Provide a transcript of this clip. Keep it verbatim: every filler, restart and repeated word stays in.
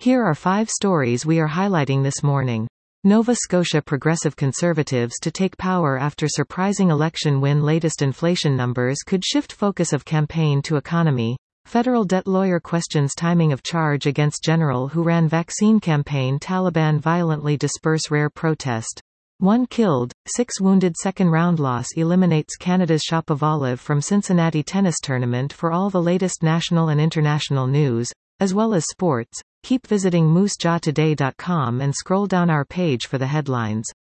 Here are five stories we are highlighting this morning. Nova Scotia Progressive Conservatives to take power after surprising election win. Latest inflation numbers could shift focus of campaign to economy. Federal debt lawyer questions timing of charge against general who ran vaccine campaign. Taliban violently disperse rare protest. One killed, six wounded. Second round loss eliminates Canada's Shapovalov from Cincinnati tennis tournament. For all the latest national and international news, as well as sports, keep visiting moose jaw today dot com and scroll down our page for the headlines.